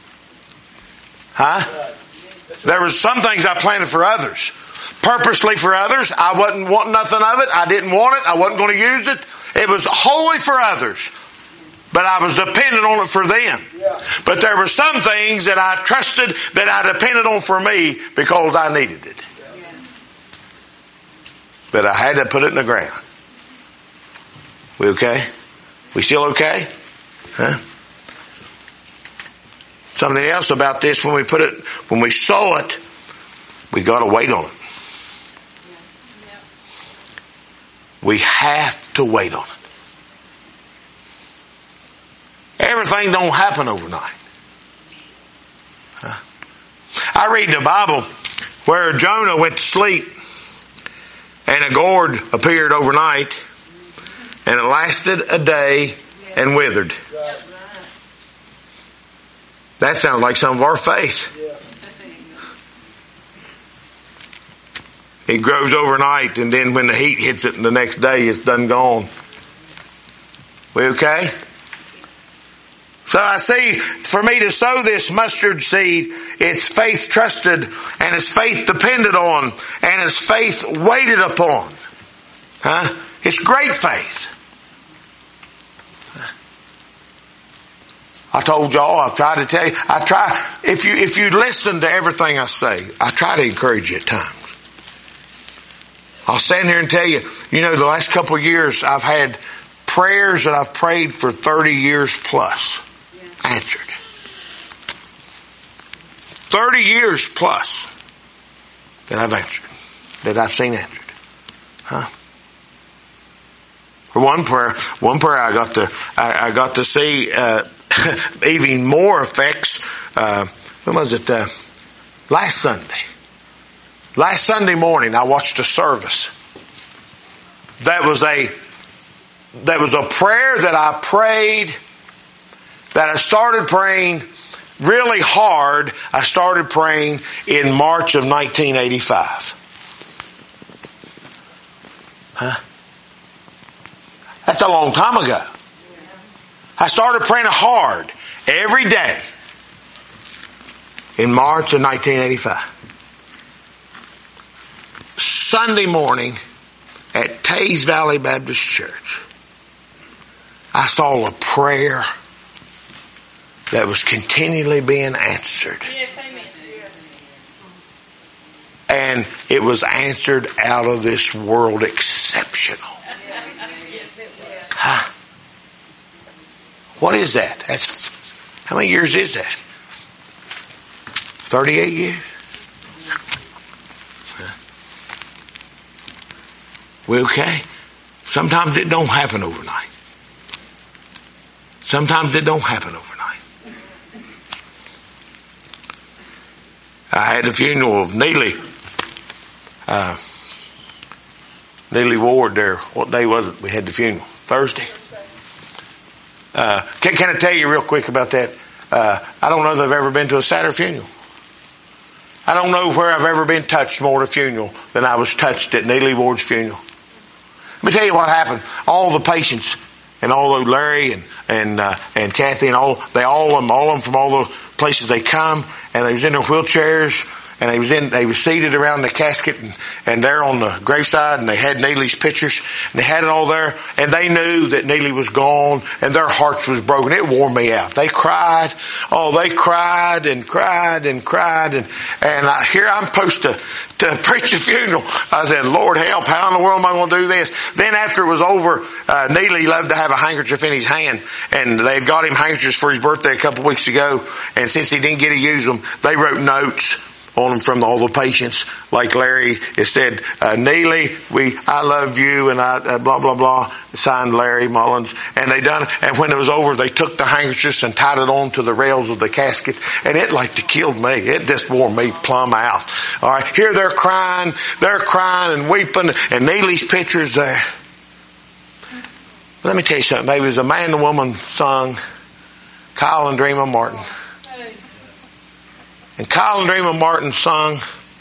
B: Huh? There were some things I planted for others. Purposely for others. I wasn't wanting nothing of it. I didn't want it. I wasn't going to use it. It was wholly for others. But I was dependent on it for them. Yeah. But there were some things that I trusted that I depended on for me because I needed it. but I had to put it in the ground. We okay? We still okay? Huh? Something else about this, when we put it, when we sow it, we got to wait on it. We have to wait on it. Everything don't happen overnight. Huh? I read in the Bible where Jonah went to sleep and a gourd appeared overnight and it lasted a day and withered. That sounds like some of our faith. It grows overnight, and then when the heat hits it the next day, it's done gone. We okay? So I see, for me to sow this mustard seed, it's faith trusted, and it's faith depended on, and it's faith waited upon. Huh? It's great faith. I told y'all, I've tried to tell you, I try, if you, if you listen to everything I say, I try to encourage you at times. I'll stand here and tell you, you know, the last couple of years I've had prayers that I've prayed for thirty years plus answered. thirty years plus that I've answered, that I've seen answered. Huh? For one prayer, one prayer I got to, I, I got to see, uh, even more effects, uh, when was it, uh, last Sunday. Last Sunday morning, I watched a service. That was a, that was a prayer that I prayed, that I started praying really hard. I started praying in March of nineteen eighty-five. Huh? That's a long time ago. I started praying hard every day in March of nineteen eighty-five. Sunday morning at Tays Valley Baptist Church, I saw a prayer that was continually being answered.
E: Yes, amen.
B: And it was answered out of this world exceptional. Huh? What is that? That's, how many years is that? thirty-eight years? We okay? Sometimes it don't happen overnight. Sometimes it don't happen overnight. I had the funeral of Neely. Uh, Neely Ward there. What day was it we had the funeral? Thursday? Uh, can, can I tell you real quick about that? Uh, I don't know that I've ever been to a sadder funeral. I don't know where I've ever been touched more at a funeral than I was touched at Neely Ward's funeral. Let me tell you what happened. All the patients, and all the Larry and and uh, and Kathy and all they all of them, all of them from all the places they come, and they was in their wheelchairs, and they was in they was seated around the casket, and, and there on the graveside, and they had Neely's pictures, and they had it all there, and they knew that Neely was gone, and their hearts was broken. It wore me out. They cried. Oh, they cried and cried and cried, and and I, here I'm supposed to. to preach the funeral. I said, Lord help, how in the world am I going to do this? Then after it was over, uh, Neely loved to have a handkerchief in his hand, and they had got him handkerchiefs for his birthday a couple of weeks ago, and since he didn't get to use them, they wrote notes on them from all the patients. Like Larry, it said, uh, Neely, we, I love you, and I, uh, blah, blah, blah, signed Larry Mullins, and they done, and when it was over, they took the handkerchiefs and tied it on to the rails of the casket, and it like to killed me. It just wore me plumb out. All right, here they're crying, they're crying and weeping, and Neely's picture's there. Let me tell you something, maybe it was a man and woman sung, Kyle and Dreama Martin. And Kyle and Dreama Martin sung.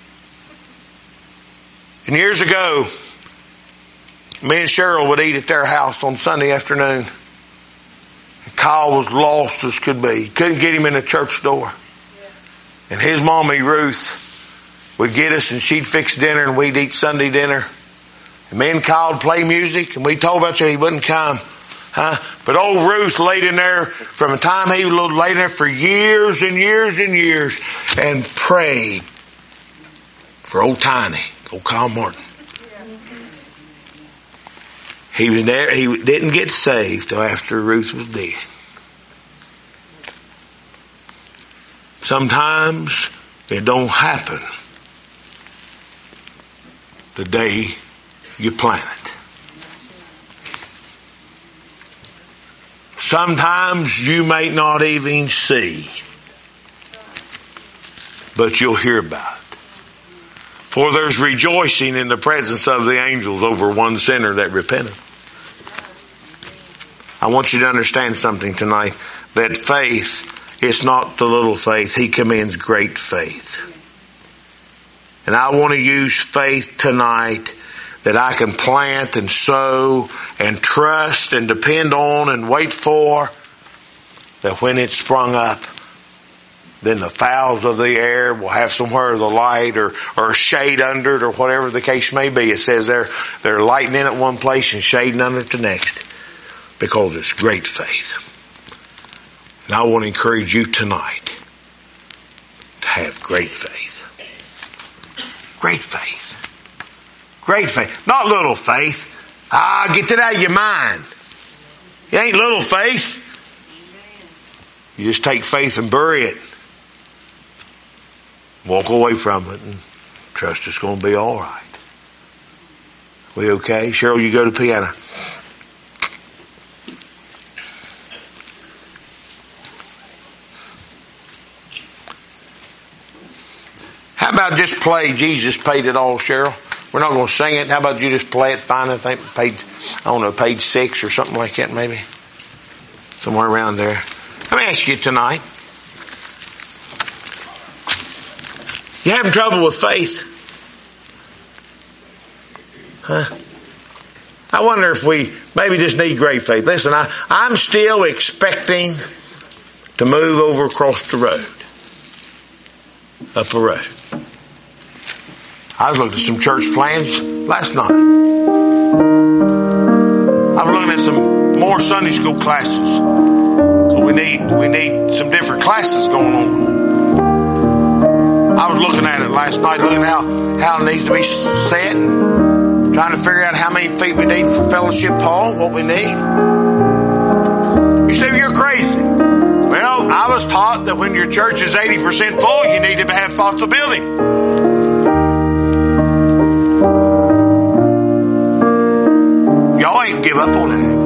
B: And years ago, me and Cheryl would eat at their house on Sunday afternoon. And Kyle was lost as could be. Couldn't get him in the church door. And his mommy, Ruth, would get us and she'd fix dinner and we'd eat Sunday dinner. And me and Kyle would play music, and we told about you he wouldn't come. Huh? But old Ruth laid in there from the time he was laid in there for years and years and years and prayed for old Tiny, old Kyle Martin. He was there, he didn't get saved till after Ruth was dead. Sometimes it don't happen the day you plant it. Sometimes you may not even see, but you'll hear about it. For there's rejoicing in the presence of the angels over one sinner that repented. I want you to understand something tonight, that faith is not the little faith. He commends great faith. And I want to use faith tonight that I can plant and sow and trust and depend on and wait for, that when it's sprung up, then the fowls of the air will have somewhere the light or, or shade under it, or whatever the case may be. It says they're, they're lighting in at one place and shading under it the next, because it's great faith. And I want to encourage you tonight to have great faith. Great faith. Great faith. Not little faith. Ah, get that out of your mind. It ain't little faith. You just take faith and bury it. Walk away from it and trust it's going to be all right. We okay? Cheryl, you go to piano. How about just play Jesus Paid It All, Cheryl? We're not going to sing it. How about you just play it? Find, I think, page, I don't know, page six or something like that maybe. Somewhere around there. Let me ask you tonight. You having trouble with faith? Huh? I wonder if we maybe just need great faith. Listen, I, I'm still expecting to move over across the road. Up a road. I was looking at some church plans last night. I was looking at some more Sunday school classes. So we need, we need some different classes going on. I was looking at it last night, looking at how, how it needs to be set, and trying to figure out how many feet we need for fellowship hall, what we need. You say, you're crazy. Well, I was taught that when your church is eighty percent full, you need to have thoughts of building. Y'all ain't give up on that.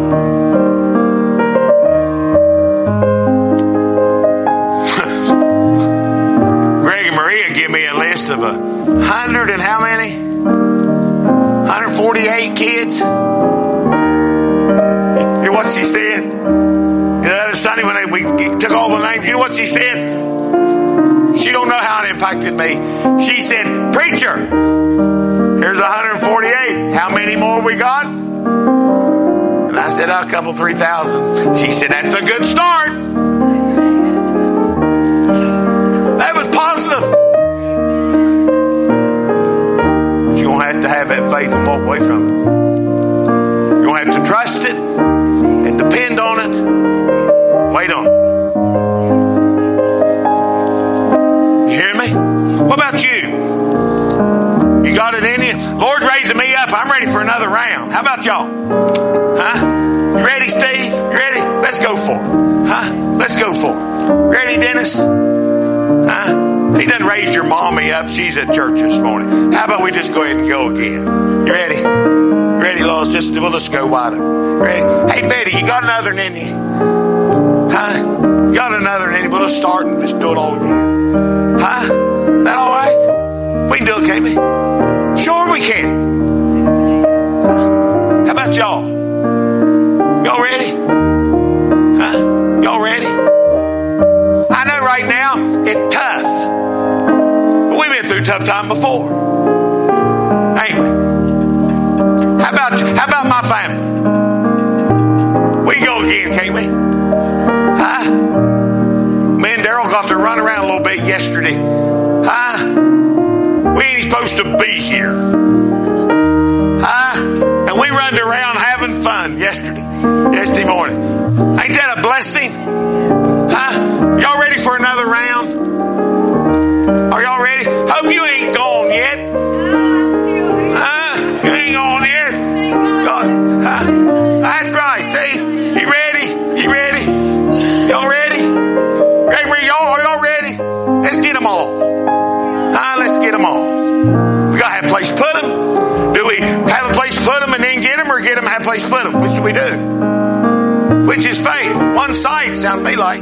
B: Greg and Maria give me a list of a hundred and how many? one hundred forty-eight kids. You know what she said? The other Sunday when they, we took all the names, you know what she said? She don't know how it impacted me. She said, preacher, here's one hundred forty-eight. How many more we got? And I said, oh, a couple, three thousand. She said, that's a good start. That was positive. But you're going to have to have that faith and walk away from it. You're going to have to trust it and depend on it. Wait on it. You hear me? What about you? You got it in you? Lord's raising me up. I'm ready for another round. How about y'all? Huh? You ready, Steve? You ready? Let's go for it. Huh? Let's go for it. Ready, Dennis? Huh? He done raised your mommy up. She's at church this morning. How about we just go ahead and go again? You ready? You ready, Lois? Just, we'll just go wide open. Ready? Hey, Betty, you got another in you? Huh? You got another in you? We'll just start and just do it all again. Huh? That all right? We can do it, can't we? Sure we can. Huh? How about y'all? Y'all ready? Huh? Y'all ready? I know right now it's tough. But we've been through a tough time before. Ain't we? How about, how about my family? We can go again, can't we? Huh? Me and Daryl got to run around a little bit yesterday. Huh? We ain't supposed to be here. Huh? And we run around having fun yesterday. Yesterday morning. Ain't that a blessing? Huh? Y'all ready for another round? Are y'all ready? Hope you ain't gone yet. Huh? You ain't gone yet? God, huh? place to put them? Do we have a place to put them and then get them, or get them and have a place to put them? Which do we do? Which is faith? One side, sounds to me like.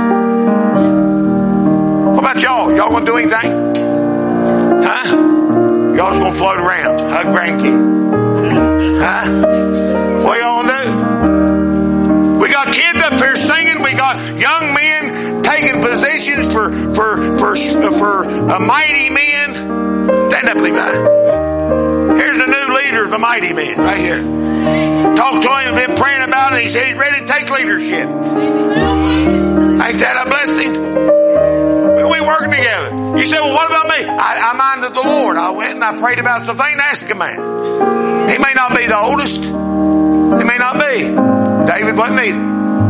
B: What about y'all? Y'all gonna do anything? Huh? Y'all just gonna float around, hug grandkids? Huh? What y'all gonna do? We got kids up here singing. We got young men taking positions for for for for uh, mighty men. Stand up, Levi. Here's a new leader of the mighty men right here. Talked to him, been praying about it. He said he's ready to take leadership. Ain't that a blessing? We working together. You say, well, what about me? I, I minded the Lord. I went and I prayed about something. Ask a man. He may not be the oldest. He may not be. David wasn't either.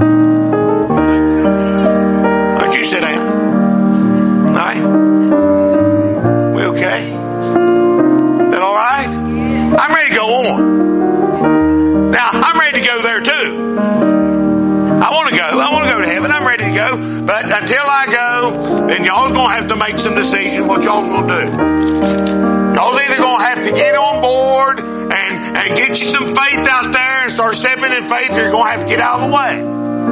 B: Why don't you sit down? All right? We okay? That all right? I'm ready to go on. Now, I'm ready to go there too. I want to go. I want to go to heaven. I'm ready to go. But until I go, then y'all's going to have to make some decisions what y'all's going to do. Y'all's either going to have to get on board and, and get you some faith out there and start stepping in faith, or you're going to have to get out of the way.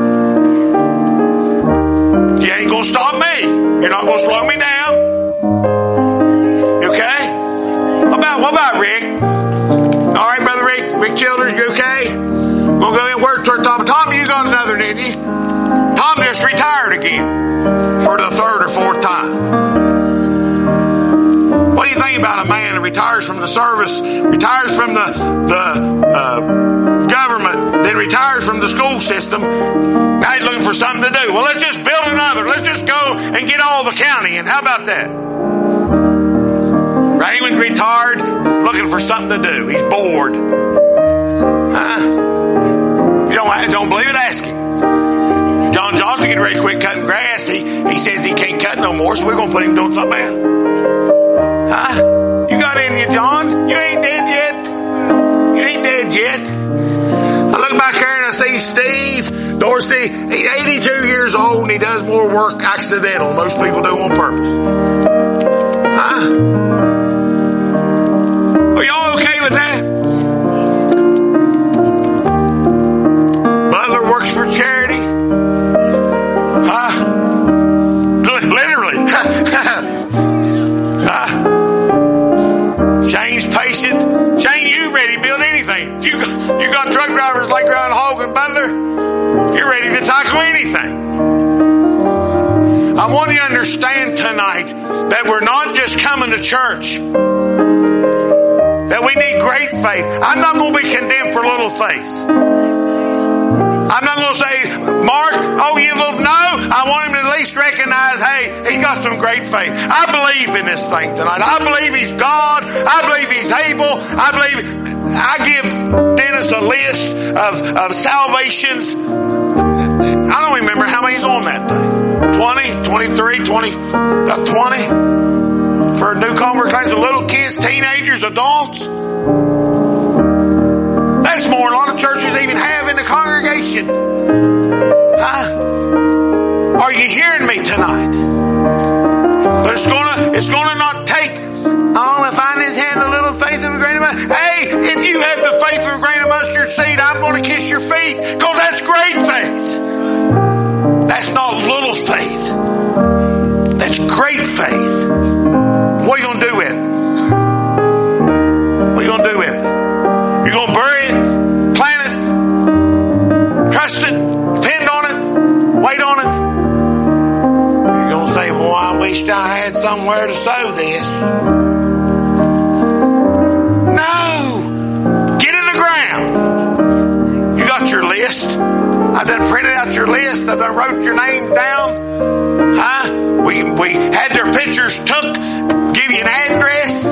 B: You ain't going to stop me. You're not going to slow me down. You okay? What about, what about Rick? All right, Brother Rick. Rick Childers, you okay? We'll go in and work toward Tom. Tom, you got another, didn't you? Tom just retired again for the third or fourth time. What do you think about a man that retires from the service, retires from the the uh, government, then retires from the school system? Now he's looking for something to do. Well, let's just build another. Let's just go and get all the county. And how about that? Raymond's retired, looking for something to do. He's bored. Huh? If you don't, don't believe it, ask him. John Johnson getting ready to quit cutting grass. He, he says he can't cut no more, so we're going to put him doing something else. Huh? You got in you, John? You ain't dead yet. You ain't dead yet. I look back here and I see Steve Dorsey. He's eighty-two years old and he does more work accidental than most people do on purpose. Huh? Are y'all okay with that? Butler works for charity. Huh? Literally. Huh? Shane's patient. Shane, you ready to build anything. You got, you got truck drivers like Groundhog and Butler. You're ready to tackle anything. I want you to understand tonight that we're not just coming to church. That we need great faith. I'm not going to be condemned for little faith. I'm not going to say, Mark, oh, you little, no. I want him to at least recognize, hey, he got some great faith. I believe in this thing tonight. I believe he's God. I believe he's able. I believe, I give Dennis a list of, of salvations. I don't remember how many's on that thing. twenty, twenty-three, twenty, about twenty for newcomer class of little kids, teenagers, adults. That's more than a lot of churches even have in the congregation. Huh? Are you hearing me tonight? But it's gonna, it's gonna not take, oh, if I just had a little faith of a grain of mustard. Hey, if you have the faith of a grain of mustard seed, I'm gonna kiss your feet, because that's great faith. That's not little faith. That's great faith. What are you gonna do with it? What are you gonna do with it? You're gonna bury it, plant it, trust it, depend on it, wait on it. You're gonna say, well, I wish I had somewhere to sow this. No! Get in the ground. You got your list. I done printed out your list. I done wrote your names down. Huh? We, we had their pictures took, give you an address.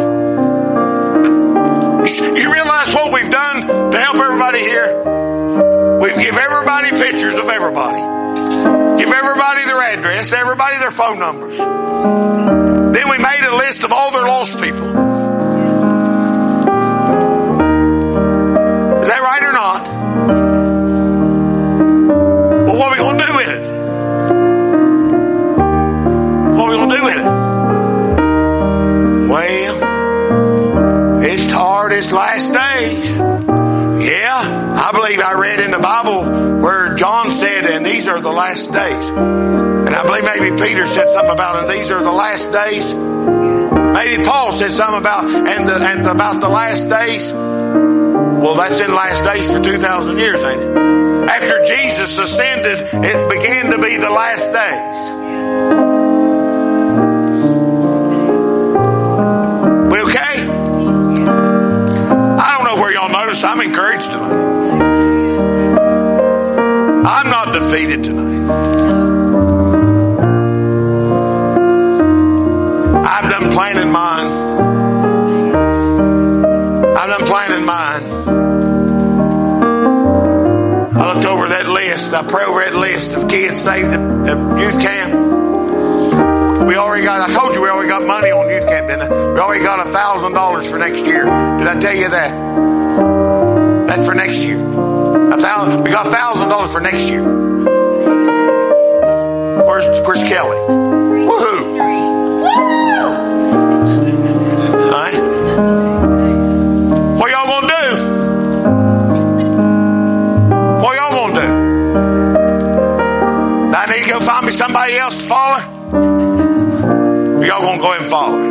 B: You realize what we've done to help everybody here? We've give everybody pictures of everybody. Give everybody their address, everybody their phone numbers. Then we made a list of all their lost people. Is that right or not? Well, what are we going to do with it? What are we going to do with it? Well, last days. And I believe maybe Peter said something about, and these are the last days. Maybe Paul said something about, and, the, and about the last days. Well, that's in last days for two thousand years, ain't it? After Jesus ascended, it began to be the last days. We okay? I don't know where y'all noticed. I'm encouraged tonight. I'm not defeated tonight. I've done planning mine. I've done planning mine. I looked over that list. I pray over that list of kids saved at, at youth camp. We already got, I told you we already got money on youth camp, didn't I? We already got a thousand dollars for next year. Did I tell you that? That's for next year. A thousand, we got a thousand dollars for next year. Where's, where's Kelly? Woohoo! Alright? What y'all gonna do? What y'all gonna do? I need to go find me somebody else to follow? Or y'all gonna go ahead and follow?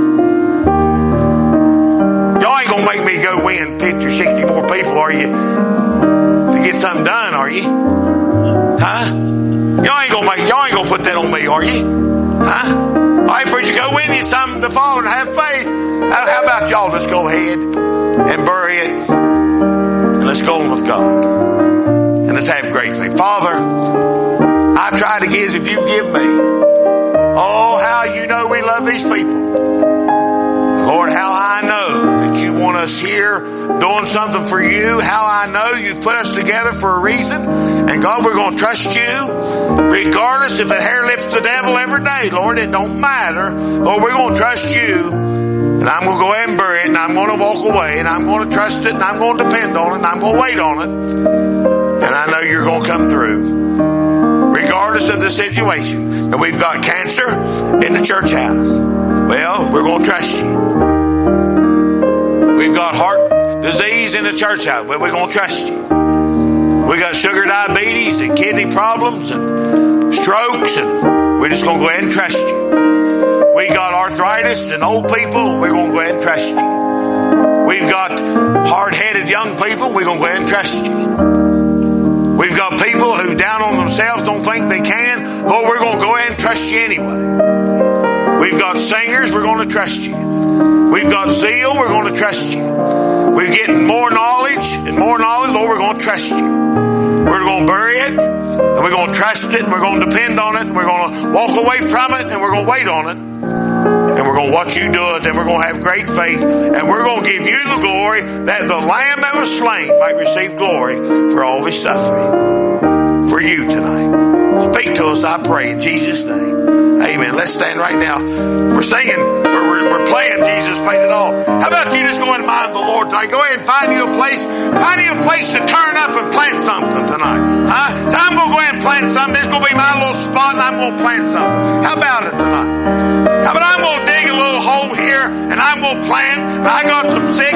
B: Y'all ain't gonna make me go win fifty or sixty more people, are you? To get something done, are you? Huh? Y'all ain't gonna make, y'all ain't gonna put that on me, are you? Huh? Alright, preacher, go win you something to follow and have faith. How, how about y'all just go ahead and bury it? And let's go on with God. And let's have great faith. Father, I've tried to give as if you've given me. Oh, how you know we love these people. Lord, how I know that you want us here doing something for you. How I know you've put us together for a reason. And God, we're going to trust you regardless if it hair lips the devil every day. Lord, it don't matter. Lord, we're going to trust you. And I'm going to go ahead and bury it. And I'm going to walk away. And I'm going to trust it. And I'm going to depend on it. And I'm going to wait on it. And I know you're going to come through. Regardless of the situation. And we've got cancer in the church house. Well, we're going to trust you. We've got heart disease in the church house. Well, we're going to trust you. We got sugar diabetes and kidney problems and strokes, and we're just going to go ahead and trust you. We got arthritis and old people. We're going to go ahead and trust you. We've got hard-headed young people. We're going to go ahead and trust you. We've got people who down on themselves don't think they can. Oh, we're going to go ahead and trust you anyway. We've got singers. We're going to trust you. We've got zeal. We're going to trust you. We're getting more knowledge and more knowledge. Lord, we're going to trust you. We're going to bury it, and we're going to trust it, and we're going to depend on it, and we're going to walk away from it, and we're going to wait on it, and we're going to watch you do it, and we're going to have great faith, and we're going to give you the glory that the Lamb that was slain might receive glory for all of his suffering. For you tonight. Speak to us, I pray, in Jesus' name. Amen. Let's stand right now. We're singing, we're, we're, we're playing Jesus Paid It All. How about you just go and mind the Lord tonight? Go ahead and find you a place, find you a place to turn up and plant something tonight. Huh? So I'm going to go ahead and plant something. This is going to be my little spot, and I'm going to plant something. How about it tonight? How about I'm going to dig a little hole here, and I'm going to plant, and I got some sick